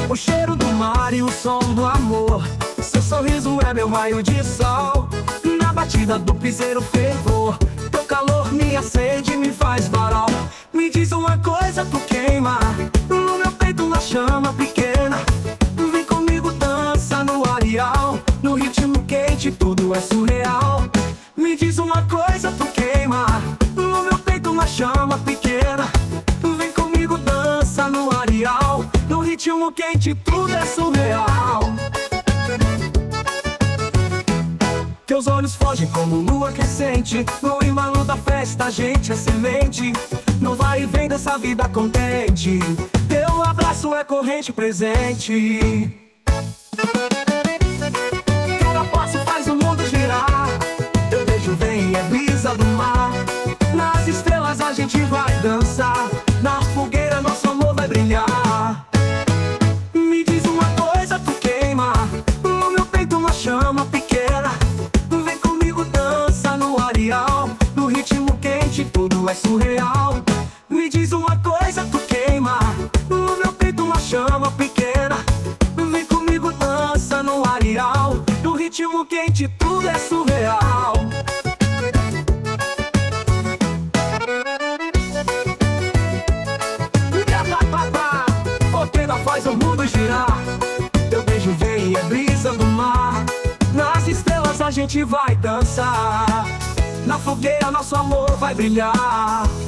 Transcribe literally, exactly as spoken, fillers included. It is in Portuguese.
O cheiro do mar e o som do amor. Seu sorriso é meu raio de sol. Na batida do piseiro fervor. Teu calor me acende, me faz farol. Me diz uma coisa, tu queima no meu peito uma chama pequena. Vem comigo, dança no areal. No ritmo quente tudo é surreal. Me diz uma coisa, tu queima no meu peito uma chama pequena. Vem comigo, dança no areal. No ritmo quente tudo é surreal. Teus olhos fogem como lua crescente. No embalo da festa a gente é semente. No vai e vem dessa vida contente. Teu abraço é corrente presente. Cada passo faz o mundo girar. Teu beijo vem é brisa do mar. Nas estrelas a gente vai dançar. Na fogueira nosso amor vai brilhar. Me diz uma coisa, tu queima no meu peito uma chama pequena. Vem comigo, dança no areal. No ritmo quente tudo é surreal. Me diz uma coisa, tu queima no meu peito uma chama pequena. Vem comigo, dança no areal. No ritmo quente tudo é surreal. Fogueira faz o mundo girar. Teu beijo vem e é brisa do mar. Nas estrelas a gente vai dançar. Na fogueira nosso amor vai brilhar.